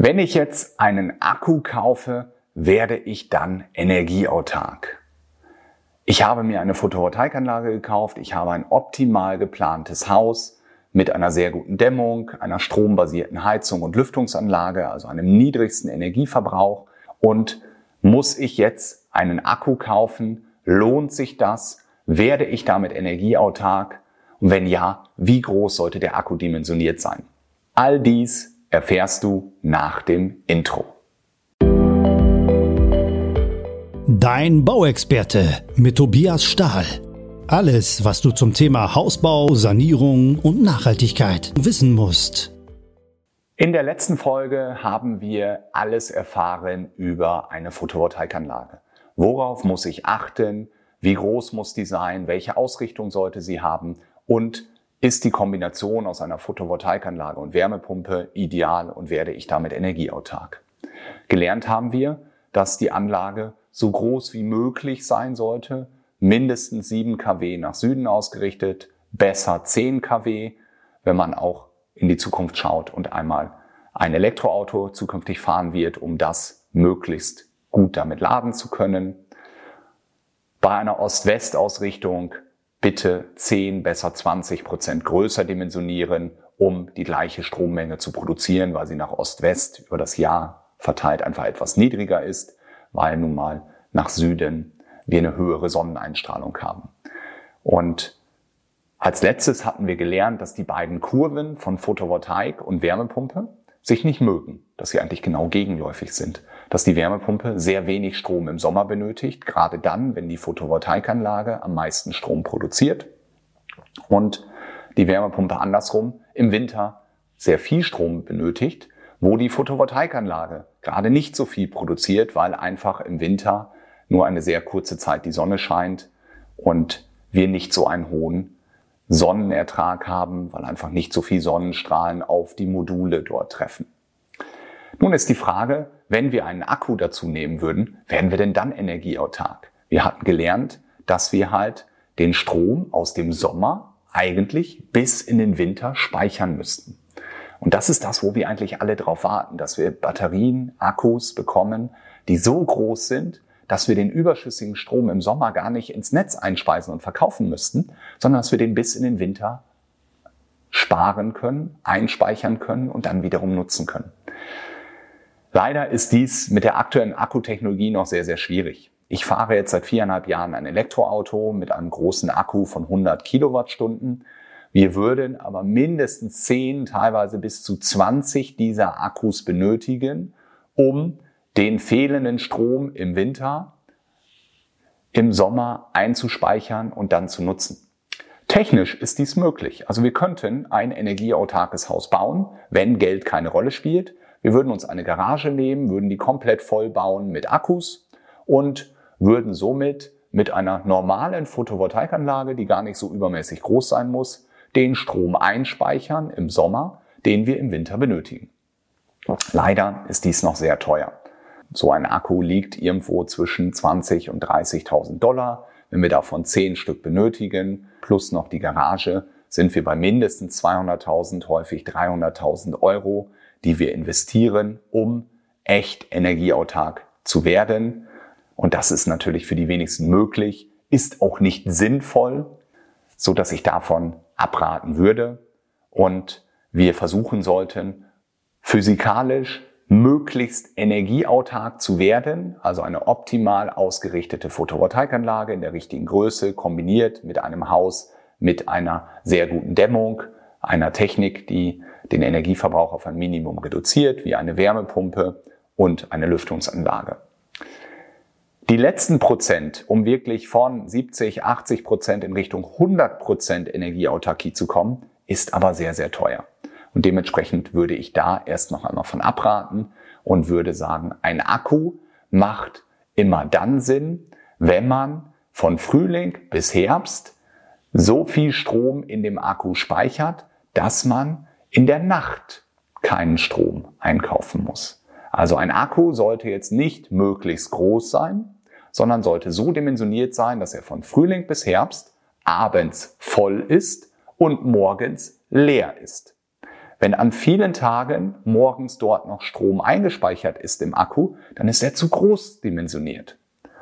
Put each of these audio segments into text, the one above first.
Wenn ich jetzt einen Akku kaufe, werde ich dann energieautark. Ich habe mir eine Photovoltaikanlage gekauft, ich habe ein optimal geplantes Haus mit einer sehr guten Dämmung, einer strombasierten Heizung und Lüftungsanlage, also einem niedrigsten Energieverbrauch. Und muss ich jetzt einen Akku kaufen? Lohnt sich das? Werde ich damit energieautark? Und wenn ja, wie groß sollte der Akku dimensioniert sein? All dies erfährst du nach dem Intro. Dein Bauexperte mit Tobias Stahl. Alles, was du zum Thema Hausbau, Sanierung und Nachhaltigkeit wissen musst. In der letzten Folge haben wir alles erfahren über eine Photovoltaikanlage. Worauf muss ich achten? Wie groß muss die sein? Welche Ausrichtung sollte sie haben? Und ist die Kombination aus einer Photovoltaikanlage und Wärmepumpe ideal und werde ich damit energieautark? Gelernt haben wir, dass die Anlage so groß wie möglich sein sollte, mindestens 7 kW nach Süden ausgerichtet, besser 10 kW, wenn man auch in die Zukunft schaut und einmal ein Elektroauto zukünftig fahren wird, um das möglichst gut damit laden zu können. Bei einer Ost-West-Ausrichtung bitte 10, besser 20% größer dimensionieren, um die gleiche Strommenge zu produzieren, weil sie nach Ost-West über das Jahr verteilt einfach etwas niedriger ist, weil nun mal nach Süden wir eine höhere Sonneneinstrahlung haben. Und als letztes hatten wir gelernt, dass die beiden Kurven von Photovoltaik und Wärmepumpe sich nicht mögen, dass sie eigentlich genau gegenläufig sind, dass die Wärmepumpe sehr wenig Strom im Sommer benötigt, gerade dann, wenn die Photovoltaikanlage am meisten Strom produziert und die Wärmepumpe andersrum im Winter sehr viel Strom benötigt, wo die Photovoltaikanlage gerade nicht so viel produziert, weil einfach im Winter nur eine sehr kurze Zeit die Sonne scheint und wir nicht so einen hohen Sonnenertrag haben, weil einfach nicht so viel Sonnenstrahlen auf die Module dort treffen. Nun ist die Frage, wenn wir einen Akku dazu nehmen würden, werden wir denn dann energieautark? Wir hatten gelernt, dass wir halt den Strom aus dem Sommer eigentlich bis in den Winter speichern müssten. Und das ist das, wo wir eigentlich alle drauf warten, dass wir Batterien, Akkus bekommen, die so groß sind, dass wir den überschüssigen Strom im Sommer gar nicht ins Netz einspeisen und verkaufen müssten, sondern dass wir den bis in den Winter sparen können, einspeichern können und dann wiederum nutzen können. Leider ist dies mit der aktuellen Akkutechnologie noch sehr, sehr schwierig. Ich fahre jetzt seit 4,5 Jahren ein Elektroauto mit einem großen Akku von 100 Kilowattstunden. Wir würden aber mindestens 10, teilweise bis zu 20 dieser Akkus benötigen, um den fehlenden Strom im Winter, im Sommer einzuspeichern und dann zu nutzen. Technisch ist dies möglich. Also wir könnten ein energieautarkes Haus bauen, wenn Geld keine Rolle spielt. Wir würden uns eine Garage nehmen, würden die komplett voll bauen mit Akkus und würden somit mit einer normalen Photovoltaikanlage, die gar nicht so übermäßig groß sein muss, den Strom einspeichern im Sommer, den wir im Winter benötigen. Leider ist dies noch sehr teuer. So ein Akku liegt irgendwo zwischen 20.000 und 30.000 $. Wenn wir davon 10 Stück benötigen, plus noch die Garage, sind wir bei mindestens 200.000, häufig 300.000 €, die wir investieren, um echt energieautark zu werden. Und das ist natürlich für die wenigsten möglich, ist auch nicht sinnvoll, so dass ich davon abraten würde. Und wir versuchen sollten, physikalisch möglichst energieautark zu werden, also eine optimal ausgerichtete Photovoltaikanlage in der richtigen Größe, kombiniert mit einem Haus mit einer sehr guten Dämmung, einer Technik, die den Energieverbrauch auf ein Minimum reduziert, wie eine Wärmepumpe und eine Lüftungsanlage. Die letzten Prozent, um wirklich von 70, 80% in Richtung 100% Energieautarkie zu kommen, ist aber sehr, sehr teuer. Und dementsprechend würde ich da erst noch einmal von abraten und würde sagen, ein Akku macht immer dann Sinn, wenn man von Frühling bis Herbst so viel Strom in dem Akku speichert, dass man in der Nacht keinen Strom einkaufen muss. Also ein Akku sollte jetzt nicht möglichst groß sein, sondern sollte so dimensioniert sein, dass er von Frühling bis Herbst abends voll ist und morgens leer ist. Wenn an vielen Tagen morgens dort noch Strom eingespeichert ist im Akku, dann ist er zu groß dimensioniert.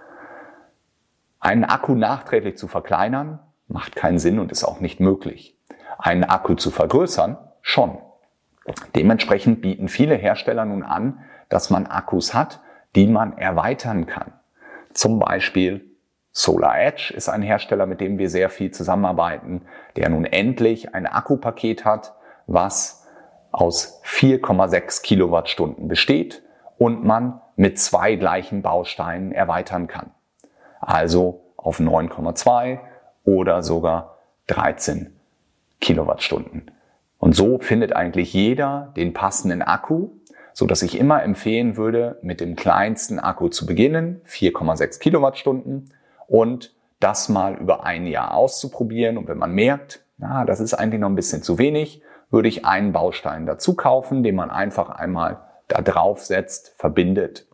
Einen Akku nachträglich zu verkleinern, macht keinen Sinn und ist auch nicht möglich. Einen Akku zu vergrößern, schon. Dementsprechend bieten viele Hersteller nun an, dass man Akkus hat, die man erweitern kann. Zum Beispiel SolarEdge ist ein Hersteller, mit dem wir sehr viel zusammenarbeiten, der nun endlich ein Akkupaket hat, was aus 4,6 Kilowattstunden besteht und man mit 2 gleichen Bausteinen erweitern kann. Also auf 9,2 oder sogar 13 Kilowattstunden. Und so findet eigentlich jeder den passenden Akku, so dass ich immer empfehlen würde, mit dem kleinsten Akku zu beginnen, 4,6 Kilowattstunden, und das mal über ein Jahr auszuprobieren. Und wenn man merkt, das ist eigentlich noch ein bisschen zu wenig, würde ich einen Baustein dazu kaufen, den man einfach einmal da drauf setzt, verbindet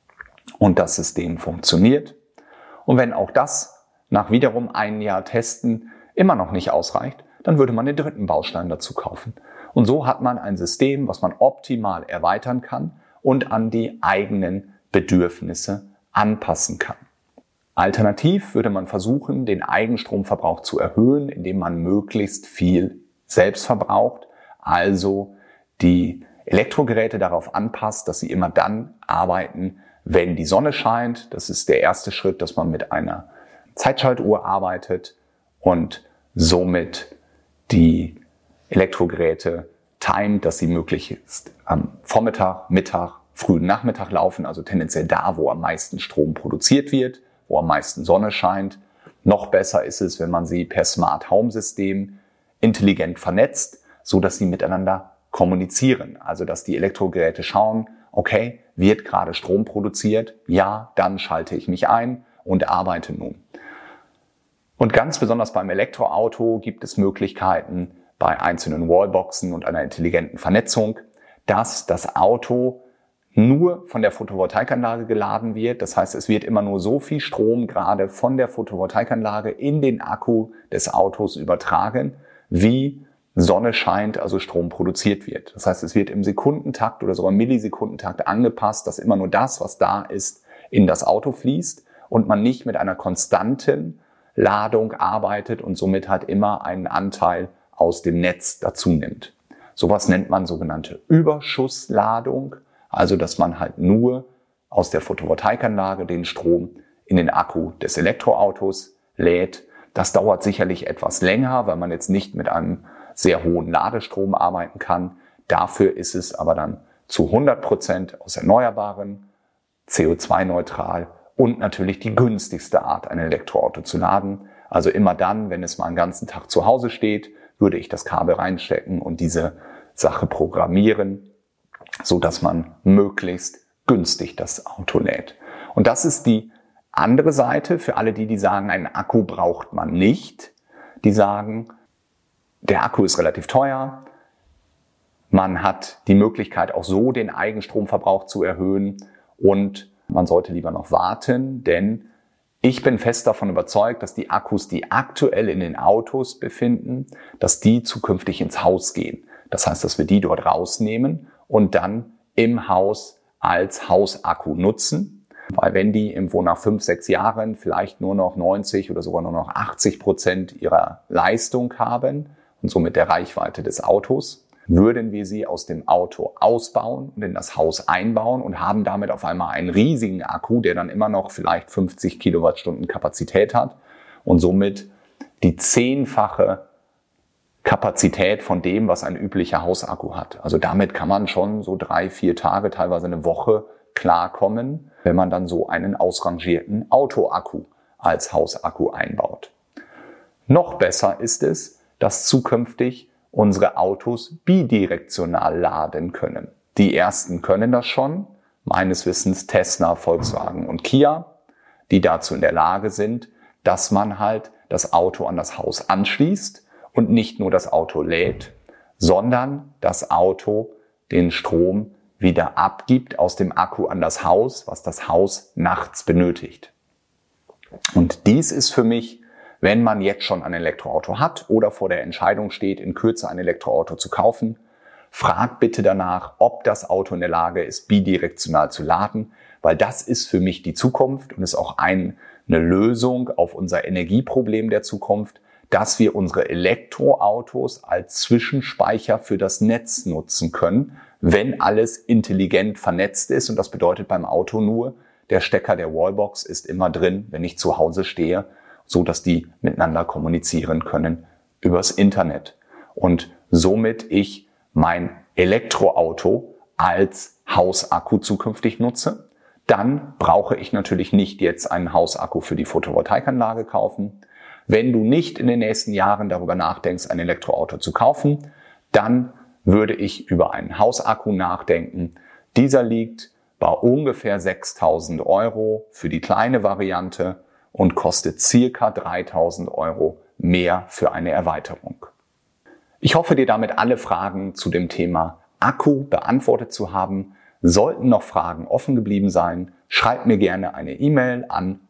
und das System funktioniert. Und wenn auch das nach wiederum ein Jahr Testen immer noch nicht ausreicht, dann würde man den dritten Baustein dazu kaufen. Und so hat man ein System, was man optimal erweitern kann und an die eigenen Bedürfnisse anpassen kann. Alternativ würde man versuchen, den Eigenstromverbrauch zu erhöhen, indem man möglichst viel selbst verbraucht, also die Elektrogeräte darauf anpasst, dass sie immer dann arbeiten, wenn die Sonne scheint. Das ist der erste Schritt, dass man mit einer Zeitschaltuhr arbeitet und somit die Elektrogeräte timet, dass sie möglichst am Vormittag, Mittag, frühen Nachmittag laufen, also tendenziell da, wo am meisten Strom produziert wird, wo am meisten Sonne scheint. Noch besser ist es, wenn man sie per Smart Home System intelligent vernetzt, so dass sie miteinander kommunizieren. Also dass die Elektrogeräte schauen, okay, wird gerade Strom produziert? Ja, dann schalte ich mich ein und arbeite nun. Und ganz besonders beim Elektroauto gibt es Möglichkeiten bei einzelnen Wallboxen und einer intelligenten Vernetzung, dass das Auto nur von der Photovoltaikanlage geladen wird. Das heißt, es wird immer nur so viel Strom gerade von der Photovoltaikanlage in den Akku des Autos übertragen, wie Sonne scheint, also Strom produziert wird. Das heißt, es wird im Sekundentakt oder sogar Millisekundentakt angepasst, dass immer nur das, was da ist, in das Auto fließt und man nicht mit einer konstanten Ladung arbeitet und somit halt immer einen Anteil aus dem Netz dazu nimmt. Sowas nennt man sogenannte Überschussladung, also dass man halt nur aus der Photovoltaikanlage den Strom in den Akku des Elektroautos lädt. Das dauert sicherlich etwas länger, weil man jetzt nicht mit einem sehr hohen Ladestrom arbeiten kann. Dafür ist es aber dann zu 100% aus Erneuerbaren, CO2-neutral und natürlich die günstigste Art, ein Elektroauto zu laden. Also immer dann, wenn es mal einen ganzen Tag zu Hause steht, würde ich das Kabel reinstecken und diese Sache programmieren, so dass man möglichst günstig das Auto lädt. Und das ist die andere Seite für alle die sagen, einen Akku braucht man nicht. Die sagen, der Akku ist relativ teuer. Man hat die Möglichkeit, auch so den Eigenstromverbrauch zu erhöhen und man sollte lieber noch warten, denn ich bin fest davon überzeugt, dass die Akkus, die aktuell in den Autos befinden, dass die zukünftig ins Haus gehen. Das heißt, dass wir die dort rausnehmen und dann im Haus als Hausakku nutzen. Weil wenn die irgendwo nach 5, 6 Jahren vielleicht nur noch 90 oder sogar nur noch 80% ihrer Leistung haben und somit der Reichweite des Autos, würden wir sie aus dem Auto ausbauen und in das Haus einbauen und haben damit auf einmal einen riesigen Akku, der dann immer noch vielleicht 50 Kilowattstunden Kapazität hat und somit die 10-fache Kapazität von dem, was ein üblicher Hausakku hat. Also damit kann man schon so 3, 4 Tage, teilweise eine Woche klarkommen, wenn man dann so einen ausrangierten Autoakku als Hausakku einbaut. Noch besser ist es, dass zukünftig unsere Autos bidirektional laden können. Die ersten können das schon, meines Wissens Tesla, Volkswagen und Kia, die dazu in der Lage sind, dass man halt das Auto an das Haus anschließt und nicht nur das Auto lädt, sondern das Auto den Strom wieder abgibt aus dem Akku an das Haus, was das Haus nachts benötigt. Und dies ist für mich, wenn man jetzt schon ein Elektroauto hat oder vor der Entscheidung steht, in Kürze ein Elektroauto zu kaufen, frag bitte danach, ob das Auto in der Lage ist, bidirektional zu laden, weil das ist für mich die Zukunft und ist auch eine Lösung auf unser Energieproblem der Zukunft, dass wir unsere Elektroautos als Zwischenspeicher für das Netz nutzen können, wenn alles intelligent vernetzt ist. Und das bedeutet beim Auto nur, der Stecker der Wallbox ist immer drin, wenn ich zu Hause stehe, so dass die miteinander kommunizieren können übers Internet. Und somit ich mein Elektroauto als Hausakku zukünftig nutze. Dann brauche ich natürlich nicht jetzt einen Hausakku für die Photovoltaikanlage kaufen. Wenn du nicht in den nächsten Jahren darüber nachdenkst, ein Elektroauto zu kaufen, dann würde ich über einen Hausakku nachdenken. Dieser liegt bei ungefähr 6.000 € für die kleine Variante und kostet circa 3.000 € mehr für eine Erweiterung. Ich hoffe, dir damit alle Fragen zu dem Thema Akku beantwortet zu haben. Sollten noch Fragen offen geblieben sein, schreib mir gerne eine E-Mail an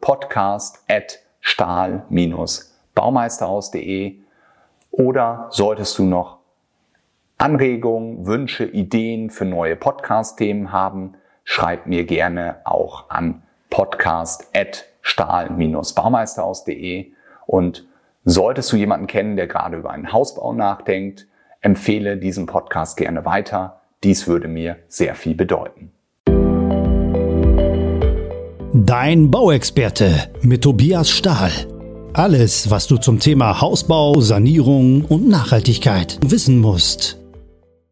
podcast@stahl-baumeisterhaus.de oder solltest du noch Anregungen, Wünsche, Ideen für neue Podcast-Themen haben, schreib mir gerne auch an podcast@stahl-baumeisterhaus.de. Und solltest du jemanden kennen, der gerade über einen Hausbau nachdenkt, empfehle diesen Podcast gerne weiter. Dies würde mir sehr viel bedeuten. Dein Bauexperte mit Tobias Stahl. Alles, was du zum Thema Hausbau, Sanierung und Nachhaltigkeit wissen musst.